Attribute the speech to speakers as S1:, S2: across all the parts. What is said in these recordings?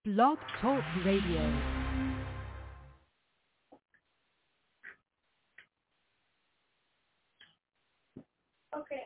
S1: Blog Talk Radio.
S2: Okay,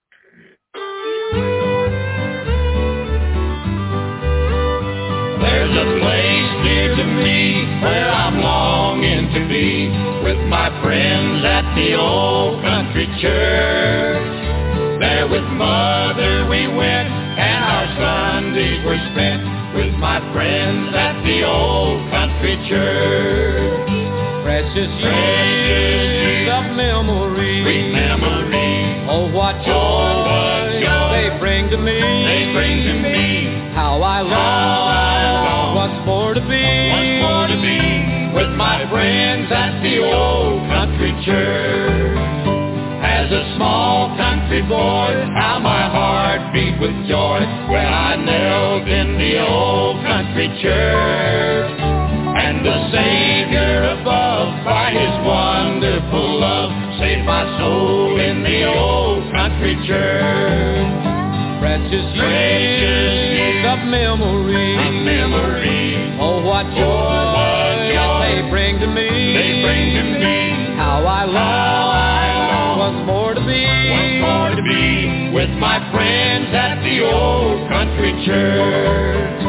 S3: There's a place near to me where I'm longing to be with my friends at the old country church. There with Mother we went and our Sundays were spent with my friends at the old country church.
S4: Precious years of memory,
S3: Sweet memory,
S4: oh what joy they bring to me.
S3: they bring to me.
S4: How I long once more to be
S3: With my friends at the old country church. As a small country boy, how my heart beat with joy when I knelt in the old country church. And the Savior above, by His wonderful love, saved my soul in the old country church.
S4: precious years of memory, oh what joy they bring to me.
S3: They bring to me.
S4: How I long once more to be
S3: With my friends at the old country church.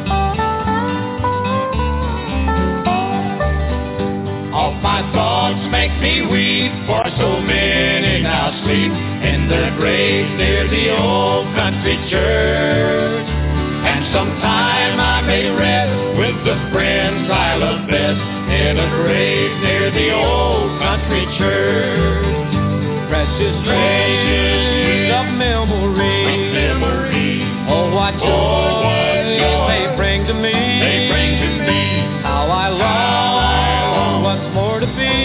S3: All my thoughts make me weep, for so many now sleep in their graves near the old country church. And sometime I may rest with the friends I love best in a grave near the old country church.
S4: precious years of memory, oh what joy they bring to me. How I long once more to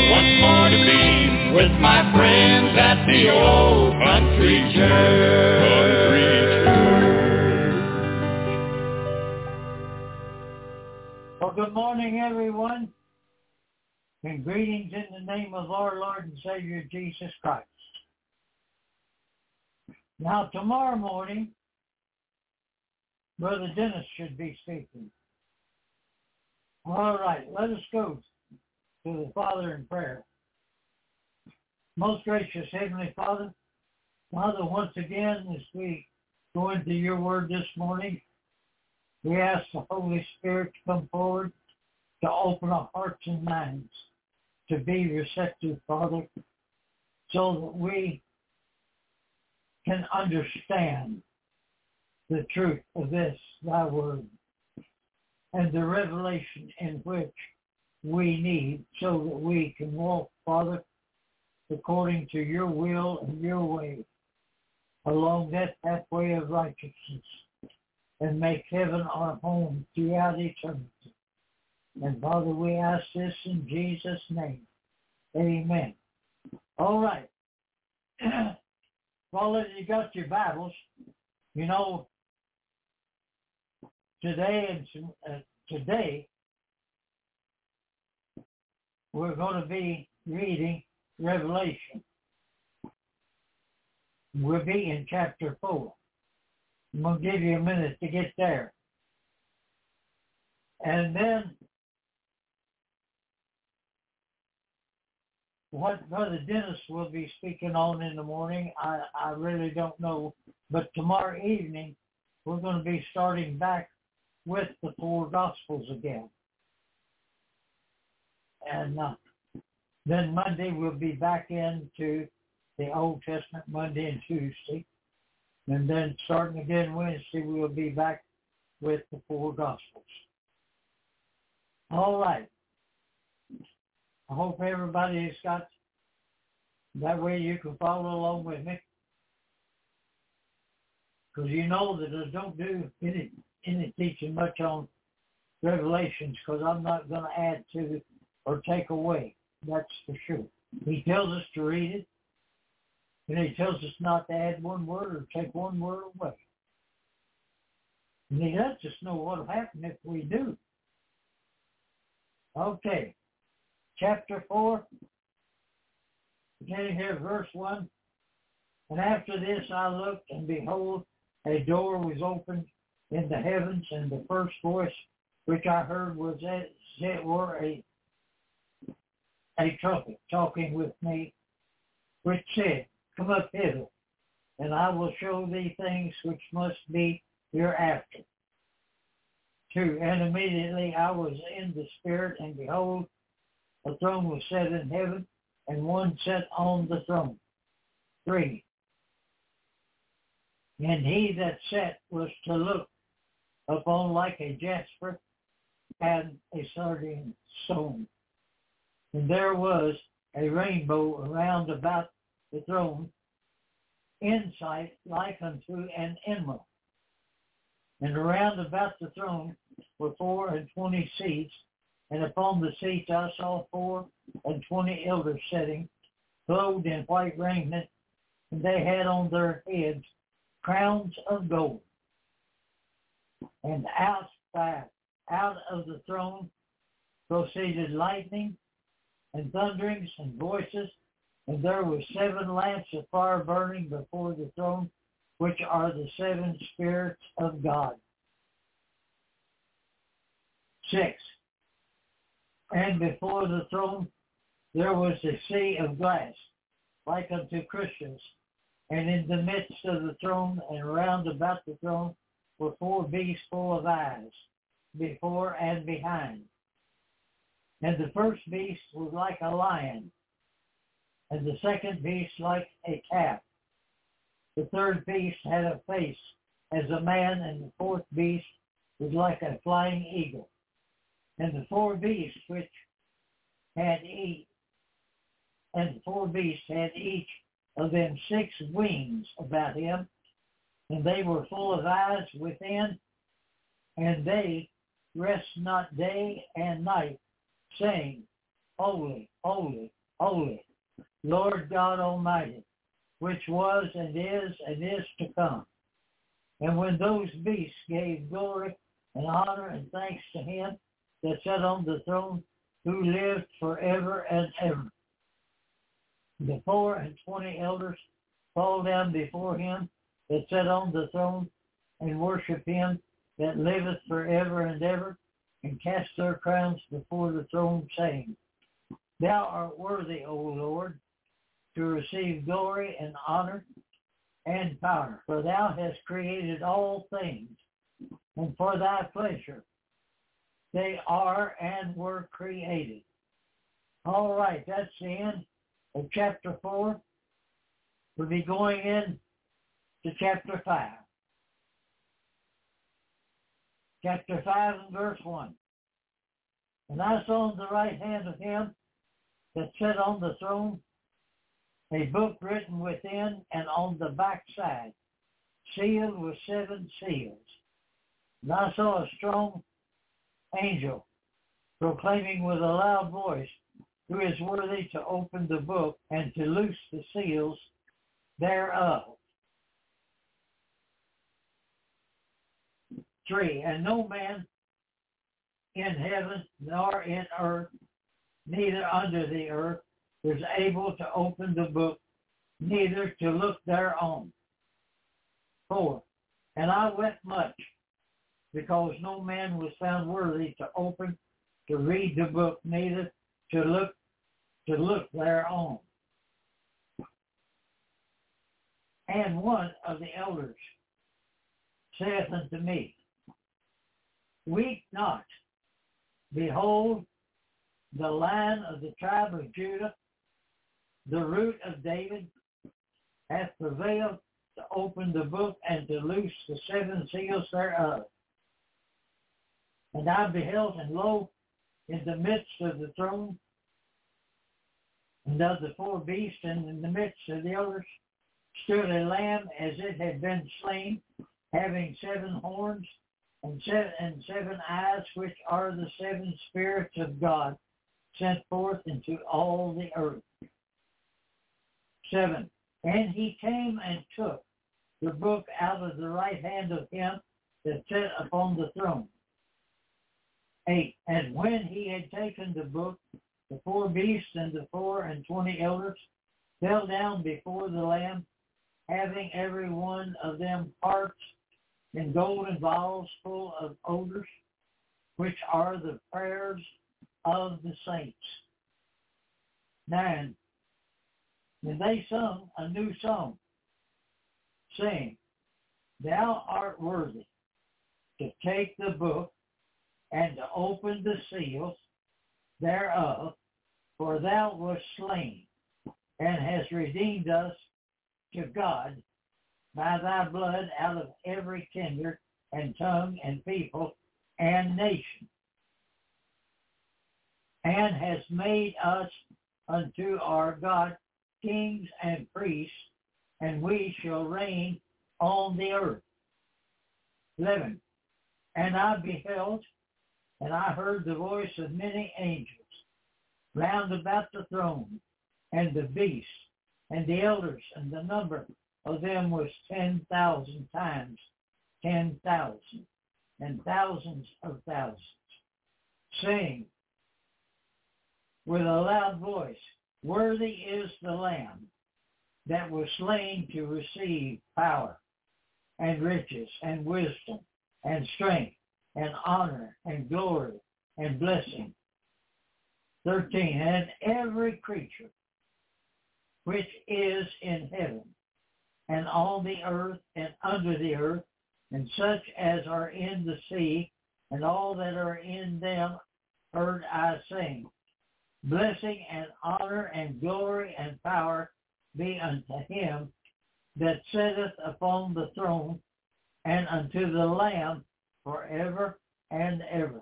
S4: be
S3: With my friends at the old country church.
S5: Well, good morning, everyone, and greetings in the name of our Lord and Savior, Jesus Christ. Now, tomorrow morning, Brother Dennis should be speaking. All right, let us go to the Father in prayer. Most gracious Heavenly Father, once again, as we go into your word this morning, we ask the Holy Spirit to come forward to open our hearts and minds to be receptive, Father, so that we can understand the truth of this, thy word, and the revelation in which we need so that we can walk, Father, according to your will and your way, along that pathway of righteousness, and make heaven our home throughout eternity. And Father, we ask this in Jesus' name. Amen. All right. Well, if you got your Bibles, you know, today we're going to be reading Revelation. We'll be in chapter 4. I'm going to give you a minute to get there. And then what Brother Dennis will be speaking on in the morning, I really don't know. But tomorrow evening, we're going to be starting back with the 4 Gospels again. And then Monday, we'll be back into the Old Testament, Monday and Tuesday. And then starting again Wednesday, we'll be back with the 4 Gospels. All right. I hope everybody's got, that way you can follow along with me. Because you know that I don't do any teaching much on Revelations, because I'm not going to add to or take away. That's for sure. He tells us to read it, and he tells us not to add one word or take one word away. And he lets us know what will happen if we do. Okay. Chapter 4, beginning here, verse 1. And after this I looked, and behold, a door was opened in the heavens, and the first voice which I heard was as it were a trumpet talking with me, which said, Come up hither, and I will show thee things which must be hereafter. 2. And immediately I was in the Spirit, and behold, a throne was set in heaven, and one sat on the throne. 3. And he that sat was to look upon like a jasper and a sardine stone. And there was a rainbow around about the throne, in sight like unto an emerald. And around about the throne were 24 seats, and upon the seats I saw 24 elders sitting, clothed in white raiment, and they had on their heads crowns of gold. And out of the throne proceeded lightning and thunderings and voices, and there were 7 lamps of fire burning before the throne, which are the 7 spirits of God. 6. And before the throne there was a sea of glass, like unto crystals, and in the midst of the throne and round about the throne were 4 beasts full of eyes, before and behind. And the first beast was like a lion, and the second beast like a calf. The third beast had a face as a man, and the fourth beast was like a flying eagle. And the 4 beasts had each of them 6 wings about him, and they were full of eyes within, and they rest not day and night, saying, Holy, holy, holy, Lord God Almighty, which was and is to come. And when those beasts gave glory and honor and thanks to him that sat on the throne, who lived forever and ever, the 24 elders fall down before him that sat on the throne, and worship him that liveth forever and ever, and cast their crowns before the throne, saying, Thou art worthy, O Lord, to receive glory and honor and power, for thou hast created all things, and for thy pleasure they are and were created. All right, that's the end of chapter 4. We'll be going in to chapter 5. Chapter 5 and verse 1. And I saw on the right hand of him that sat on the throne a book written within and on the back side, sealed with 7 seals. And I saw a strong angel proclaiming with a loud voice, Who is worthy to open the book and to loose the seals thereof? 3. And no man in heaven nor in earth, neither under the earth, was able to open the book, neither to look thereon. 4. And I wept much, because no man was found worthy to open, to read the book, neither to look thereon. And one of the elders saith unto me, Weep not, behold, the Lion of the tribe of Judah, the root of David, hath prevailed to open the book and to loose the 7 seals thereof. And I beheld, and lo, in the midst of the throne, and of the 4 beasts, and in the midst of the elders, stood a lamb as it had been slain, having 7 horns and 7 eyes, which are the 7 spirits of God, sent forth into all the earth. 7. And he came and took the book out of the right hand of him that sat upon the throne. 8. And when he had taken the book, the 4 beasts and the 24 elders fell down before the Lamb, having every one of them harps and golden vials full of odors, which are the prayers of the saints. 9. And they sung a new song, saying, Thou art worthy to take the book and to open the seals thereof, for thou wast slain, and hast redeemed us to God by thy blood out of every kindred and tongue and people and nation, and hast made us unto our God kings and priests, and we shall reign on the earth. 11. And I beheld, and I heard the voice of many angels round about the throne, and the beast, and the elders, and the number of them was 10,000 times 10,000, and thousands of thousands, saying with a loud voice, Worthy is the Lamb that was slain to receive power, and riches, and wisdom, and strength, and honor, and glory, and blessing. 13. And every creature which is in heaven, and on the earth, and under the earth, and such as are in the sea, and all that are in them, heard I saying, Blessing and honor and glory and power be unto him that sitteth upon the throne, and unto the Lamb forever and ever.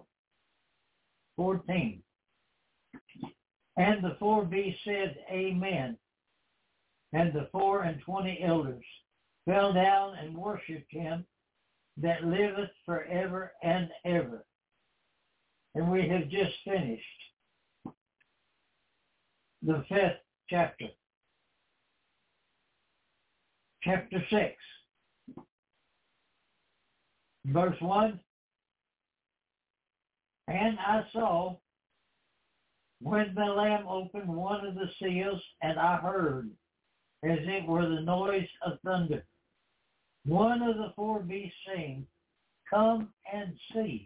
S5: 14. And the 4 beasts said, Amen. And the 24 elders fell down and worshipped him that liveth forever and ever. And we have just finished the 5th chapter. Chapter 6. Verse 1. And I saw when the Lamb opened one of the seals, and I heard, as it were the noise of thunder, one of the 4 beasts saying, Come and see.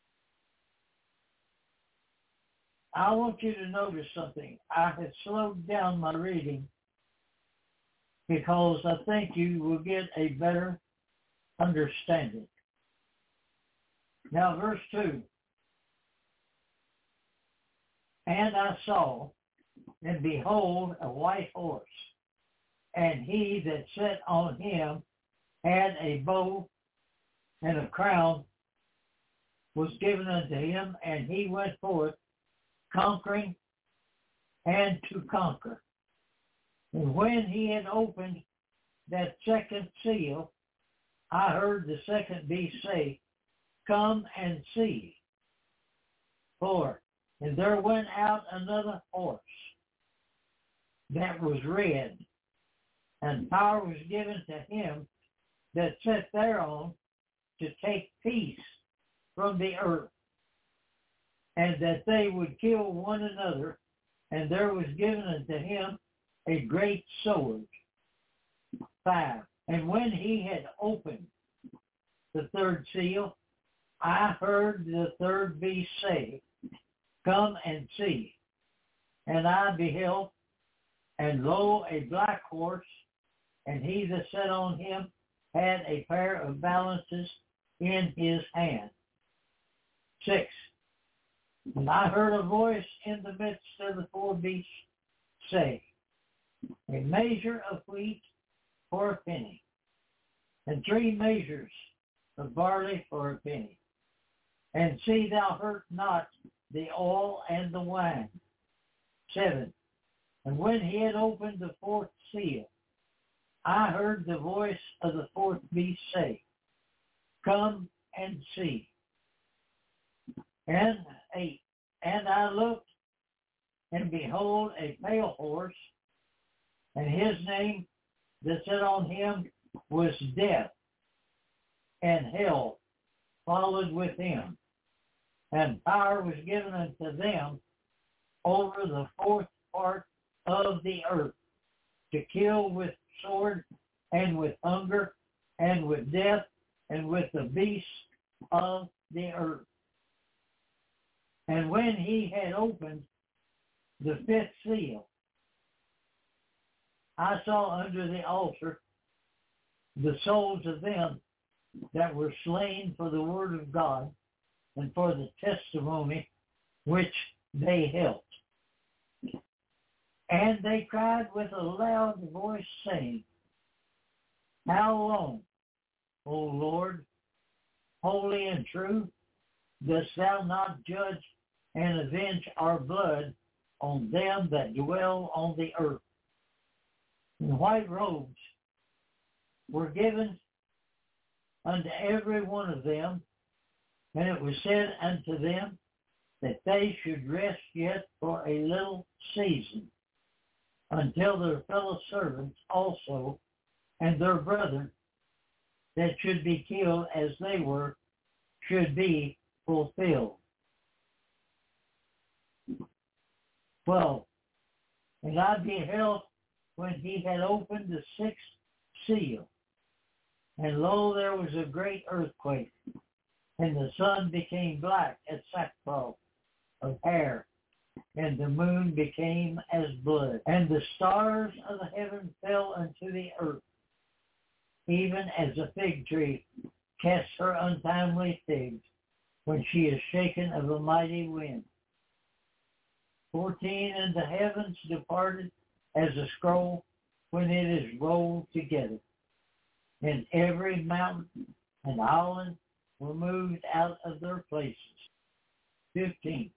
S5: I want you to notice something. I have slowed down my reading because I think you will get a better understanding. Now, verse 2. And I saw, and behold, a white horse, and he that sat on him had a bow, and a crown was given unto him, and he went forth conquering and to conquer. And when he had opened that second seal, I heard the second beast say, Come and see. 4. And there went out another horse that was red, and power was given to him that sat thereon to take peace from the earth, and that they would kill one another, and there was given unto him a great sword. 5. And when he had opened the 3rd seal, I heard the 3rd beast say, Come and see. And I beheld, and lo, a black horse, and he that sat on him had a pair of balances in his hand. 6. And I heard a voice in the midst of the 4 beasts say, A measure of wheat for a penny, and 3 measures of barley for a penny. And see thou hurt not the oil and the wine. 7. And when he had opened the 4th seal, I heard the voice of the 4th beast say, Come and see. And 8. And I looked, and behold, a pale horse, and his name that sat on him was Death, and hell followed with him. And power was given unto them over the 4th part of the earth, to kill with sword, and with hunger, and with death, and with the beasts of the earth. And when he had opened the fifth seal, I saw under the altar the souls of them that were slain for the word of God and for the testimony which they held. And they cried with a loud voice, saying, How long, O Lord, holy and true, dost thou not judge and avenge our blood on them that dwell on the earth? And white robes were given unto every one of them, and it was said unto them that they should rest yet for a little season, until their fellow servants also and their brethren that should be killed as they were should be fulfilled. 12. And I beheld when he had opened the sixth seal, and lo, there was a great earthquake, and the sun became black as sackcloth of hair, and the moon became as blood, and the stars of the heaven fell unto the earth, even as a fig tree casts her untimely figs when she is shaken of a mighty wind. 14, and the heavens departed as a scroll when it is rolled together, and every mountain and island were moved out of their places. 15.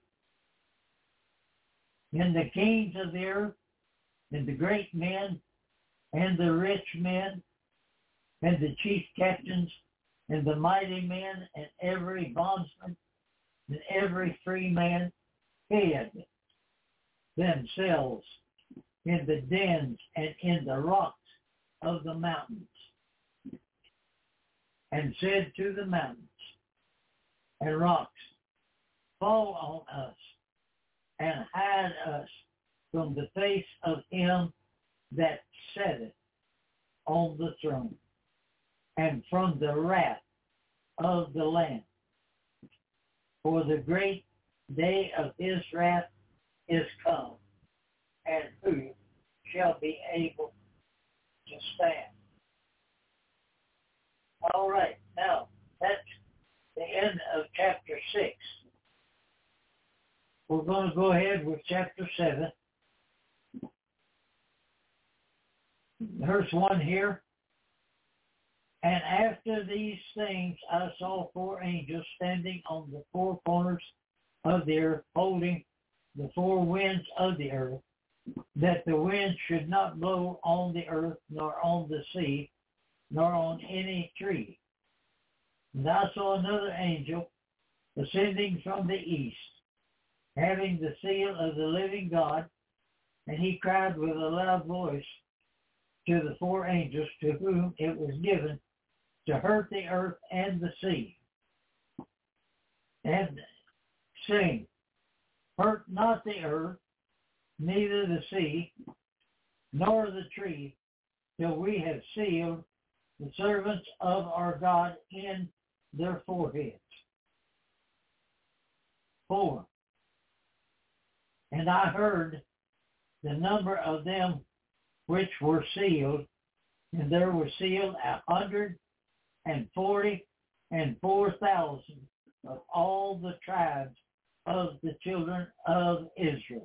S5: And the kings of the earth, and the great men, and the rich men, and the chief captains, and the mighty men, and every bondsman, and every free man, hid themselves in the dens and in the rocks of the mountains, and said to the mountains and rocks, Fall on us, and hide us from the face of him that sitteth on the throne, and from the wrath of the Lamb. For the great day of his wrath is come, and who shall be able to stand? All right, now that's the end of chapter 6. We're going to go ahead with chapter 7. Verse 1 here. And after these things I saw 4 angels standing on the 4 corners of the earth, holding the 4 winds of the earth, that the wind should not blow on the earth, nor on the sea, nor on any tree. And I saw another angel ascending from the east, having the seal of the living God, and he cried with a loud voice to the 4 angels to whom it was given to hurt the earth and the sea, and saying, Hurt not the earth, neither the sea, nor the tree, till we have sealed the servants of our God in their foreheads. 4. And I heard the number of them which were sealed, and there were sealed 144,000 of all the tribes of the children of Israel.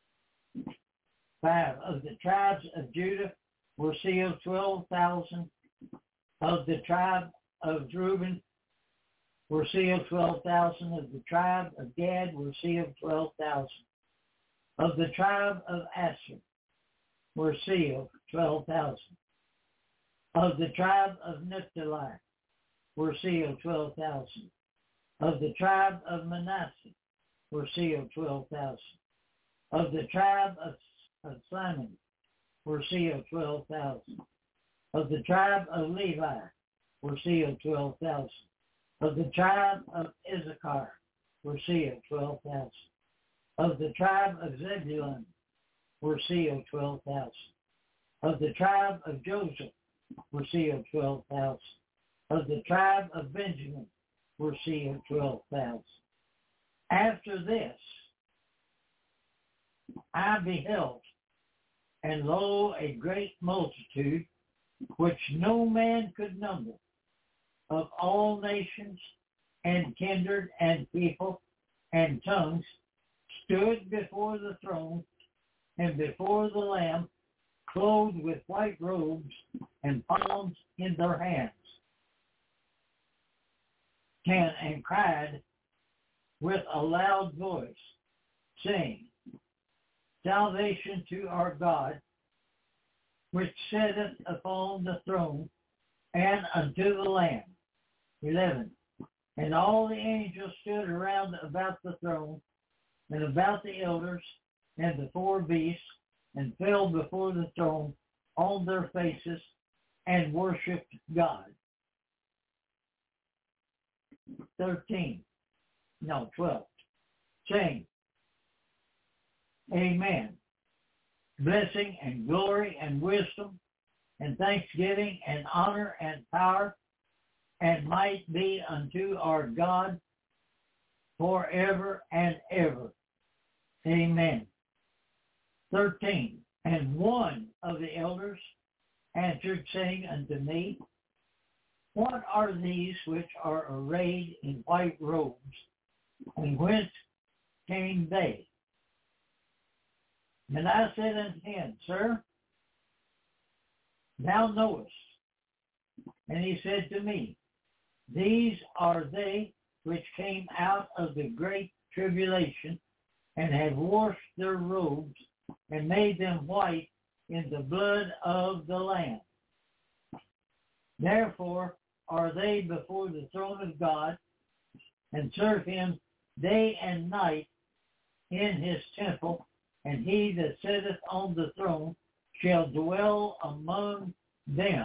S5: 5. Of the tribes of Judah were sealed 12,000. Of the tribe of Reuben were sealed 12,000. Of the tribe of Gad were sealed 12,000. Of the tribe of Asher were sealed 12,000. Of the tribe of Naphtali were sealed 12,000. Of the tribe of Manasseh were sealed 12,000. Of the tribe of Simon were sealed 12,000. Of the tribe of Levi were sealed 12,000. Of the tribe of Issachar were sealed 12,000. Of the tribe of Zebulun were sealed 12,000. Of the tribe of Joseph were sealed 12,000. Of the tribe of Benjamin were sealed 12,000. After this, I beheld, and lo, a great multitude, which no man could number, of all nations and kindred and people and tongues, stood before the throne and before the Lamb, clothed with white robes and palms in their hands, and cried with a loud voice, saying, Salvation to our God, which sitteth upon the throne, and unto the Lamb. 11. And all the angels stood around about the throne, and about the elders, and the four beasts, and fell before the throne on their faces, and worshipped God. 12. Saying, Amen. Blessing and glory and wisdom and thanksgiving and honor and power and might be unto our God forever and ever. Amen. 13. And one of the elders answered, saying unto me, What are these which are arrayed in white robes, and whence came they? And I said unto him, Sir, thou knowest. And he said to me, These are they which came out of the great tribulation, and have washed their robes, and made them white in the blood of the Lamb. Therefore are they before the throne of God, and serve him day and night in his temple, and he that sitteth on the throne shall dwell among them.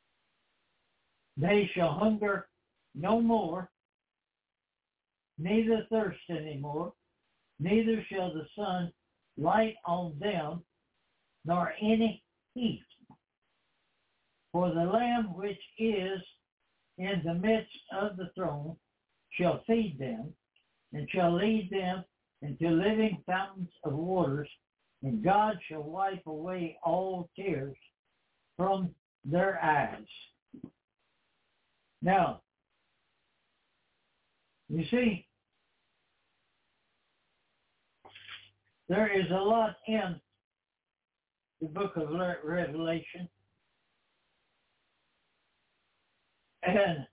S5: They shall hunger no more, neither thirst any more, neither shall the sun light on them, nor any heat. For the Lamb which is in the midst of the throne shall feed them, and shall lead them into living fountains of waters, and God shall wipe away all tears from their eyes. Now, you see, there is a lot in the book of Revelation, and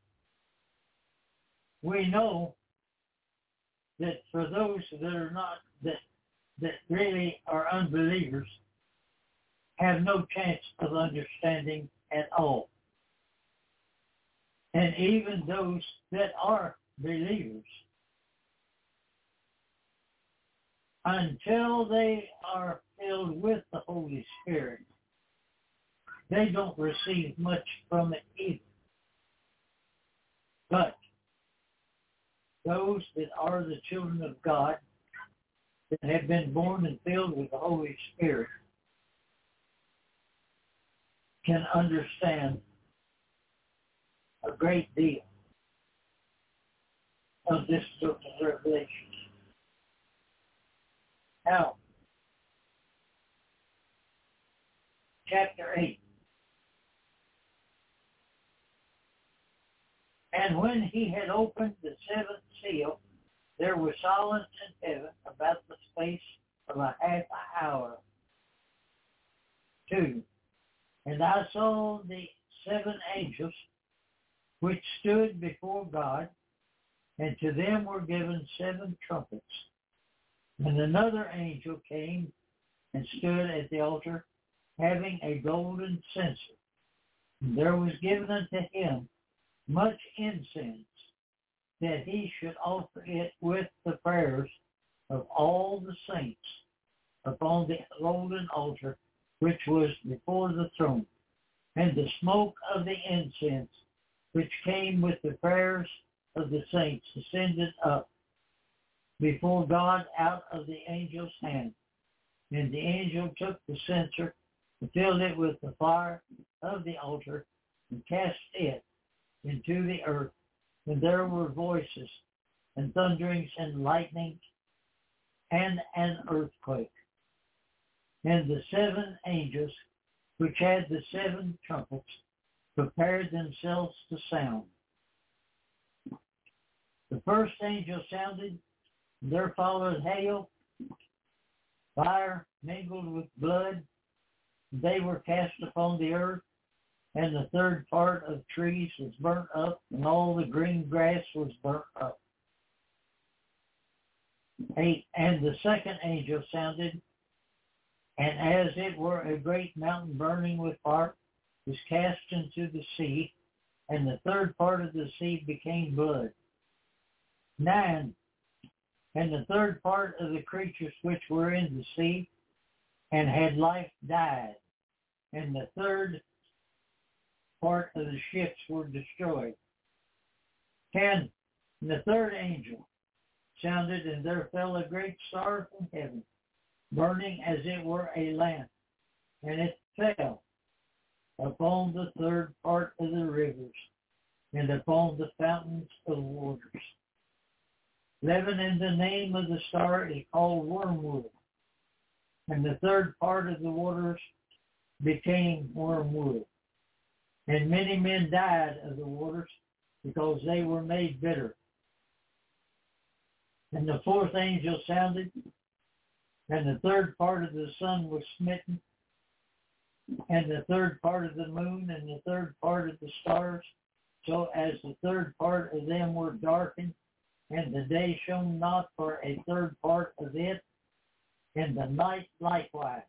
S5: we know that for those that are not, that really are unbelievers, have no chance of understanding at all. And even those that are believers, until they are filled with the Holy Spirit, they don't receive much from it either. But those that are the children of God, that have been born and filled with the Holy Spirit, can understand a great deal of this book of Revelation. Now, chapter 8. And when he had opened the seventh seal, there was silence in heaven about the space of a half an hour. 2. And I saw the 7 angels which stood before God, and to them were given 7 trumpets. And another angel came and stood at the altar, having a golden censer. And there was given unto him much incense, that he should offer it with the prayers of all the saints upon the golden altar which was before the throne. And the smoke of the incense, which came with the prayers of the saints, ascended up before God out of the angel's hand. And the angel took the censer and filled it with the fire of the altar, and cast it into the earth. And there were voices and thunderings and lightnings and an earthquake. And the 7 angels, which had the 7 trumpets, prepared themselves to sound. The first angel sounded, and there followed hail, fire mingled with blood. They were cast upon the earth, and the third part of trees was burnt up, and all the green grass was burnt up. 8, and the second angel sounded, and as it were a great mountain burning with fire was cast into the sea, and the third part of the sea became blood. 9, and the third part of the creatures which were in the sea and had life died, and the third part of the ships were destroyed. 10, and the third angel sounded, and there fell a great star from heaven, burning as it were a lamp, and it fell upon the third part of the rivers, and upon the fountains of waters. 11, and the name of the star is called Wormwood, and the third part of the waters became wormwood. And many men died of the waters, because they were made bitter. And the fourth angel sounded, and the third part of the sun was smitten, and the third part of the moon, and the third part of the stars, so as the third part of them were darkened, and the day shone not for a third part of it, and the night likewise.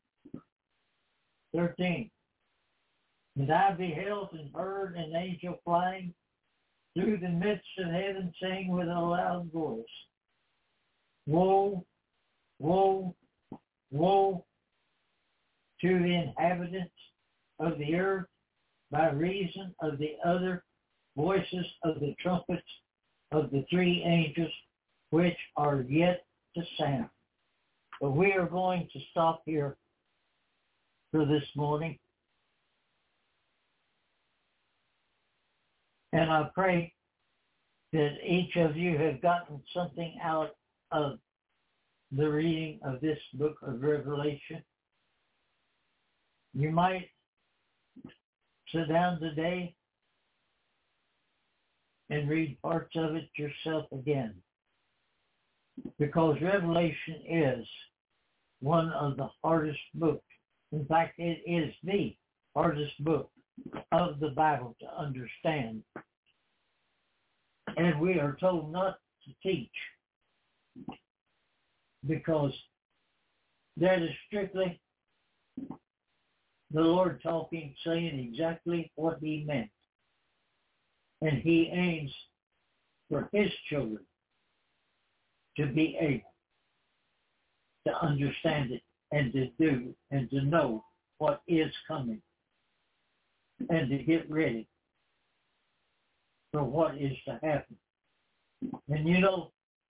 S5: 13. And I beheld and heard an angel flying through the midst of heaven, saying with a loud voice, Woe, woe, woe to the inhabitants of the earth by reason of the other voices of the trumpets of the 3 angels which are yet to sound. But we are going to stop here for this morning. And I pray that each of you have gotten something out of the reading of this book of Revelation. You might sit down today and read parts of it yourself again, because Revelation is one of the hardest books. In fact, it is the hardest book of the Bible to understand. And we are told not to teach, because that is strictly the Lord talking, saying exactly what he meant. And he aims for his children to be able to understand it and to do and to know what is coming and to get ready for what is to happen. And you know,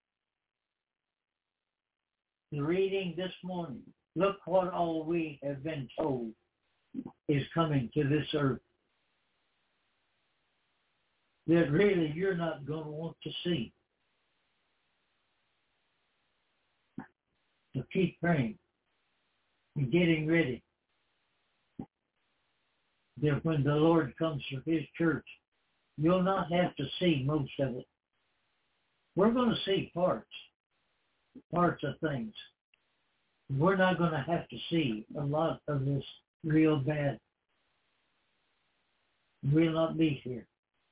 S5: the reading this morning, look what all we have been told is coming to this earth that really you're not going to want to see. So keep praying and getting ready that when the Lord comes for his church, you'll not have to see most of it. We're going to see parts of things. We're not going to have to see a lot of this real bad. We'll not be here.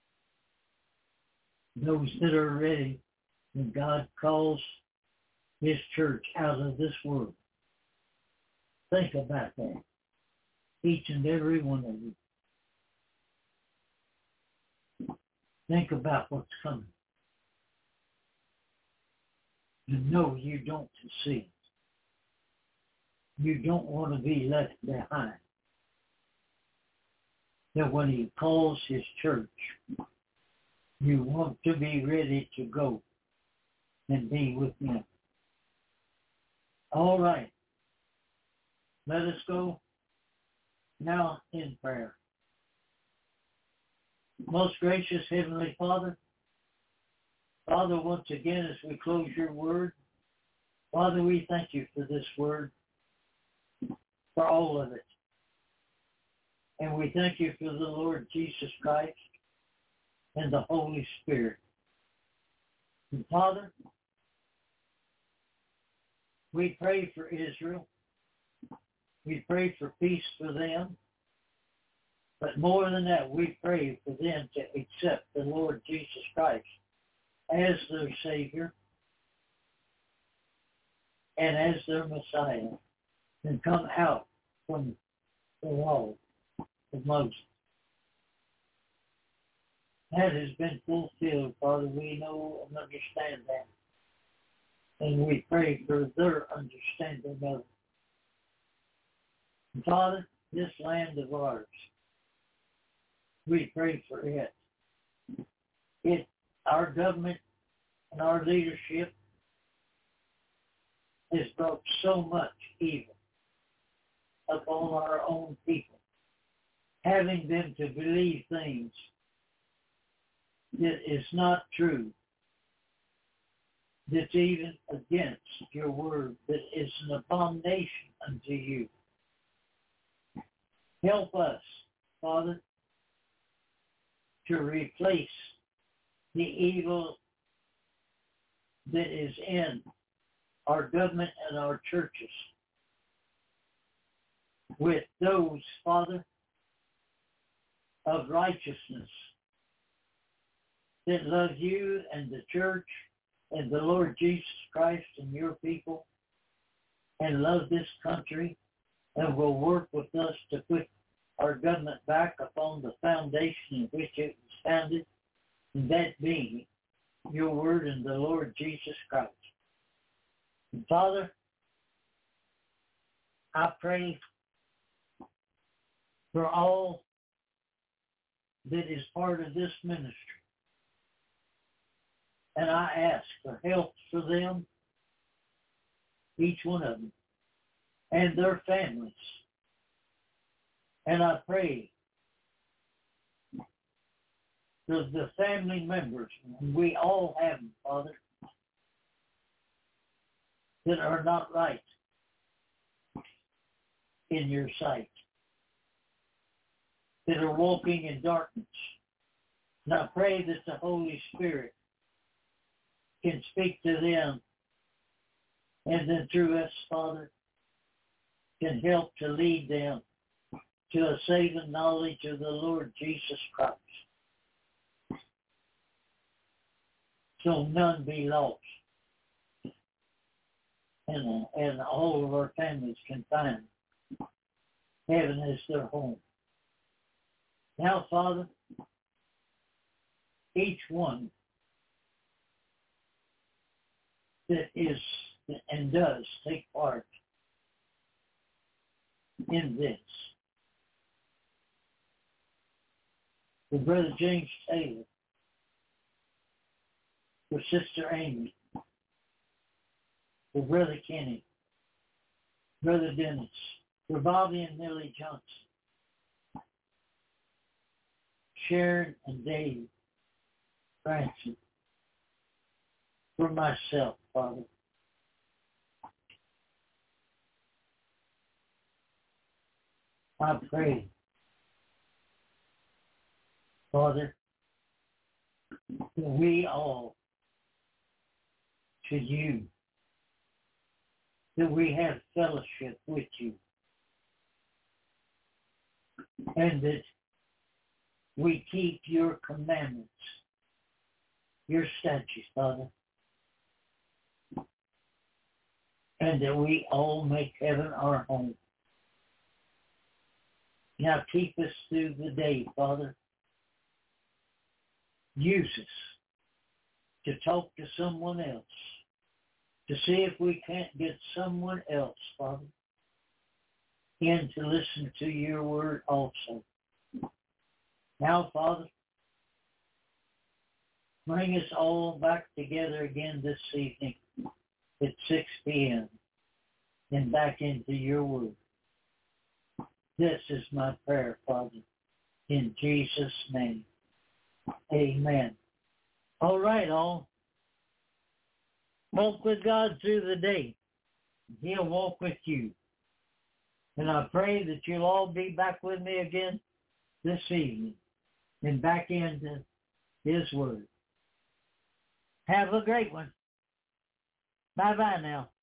S5: Those that are ready when God calls his church out of this world. Think about that. Each and every one of you. Think about what's coming. You know you don't see. You don't want to be left behind. That when he calls his church, you want to be ready to go and be with him. All right. Let us go now in prayer. Most gracious Heavenly Father, Father, once again, as we close your word, Father, we thank you for this word, for all of it. And we thank you for the Lord Jesus Christ and the Holy Spirit. And Father, we pray for Israel. We pray for peace for them. But more than that, we pray for them to accept the Lord Jesus Christ as their Savior and as their Messiah and come out from the law of Moses. That has been fulfilled, Father. We know and understand that. And we pray for their understanding of it. And Father, this land of ours, we pray for it. Our government and our leadership has brought so much evil upon our own people, having them to believe things that is not true, that's even against your word, that is an abomination unto you. Help us, Father, to replace the evil that is in our government and our churches with those, Father, of righteousness that love you and the church and the Lord Jesus Christ and your people and love this country and will work with us to put our government back upon the foundation in which it was founded, and that being your word and the Lord Jesus Christ. And Father, I pray for all that is part of this ministry. And I ask for help for them, each one of them, and their families. And I pray for the family members, and we all have them, Father, that are not right in your sight, that are walking in darkness. And I pray that the Holy Spirit can speak to them, and then through us, Father, can help to lead them to a saving knowledge of the Lord Jesus Christ, so none be lost, and all of our families can find heaven as their home. Now, Father, each one that is and does take part in this. For Brother James Taylor, for Sister Amy, for Brother Kenny, Brother Dennis, for Bobby and Millie Johnson, Sharon and Dave Branson, for myself, Father. I pray, Father, that we all should you, that we have fellowship with you, and that we keep your commandments, your statutes, Father, and that we all make heaven our home. Now keep us through the day, Father. Use us to talk to someone else, to see if we can't get someone else, Father, in to listen to your word also. Now, Father, bring us all back together again this evening at 6 p.m. and back into your word. This is my prayer, Father, in Jesus' name. Amen. All right, all. Walk with God through the day. He'll walk with you. And I pray that you'll all be back with me again this evening and back into His Word. Have a great one. Bye-bye now.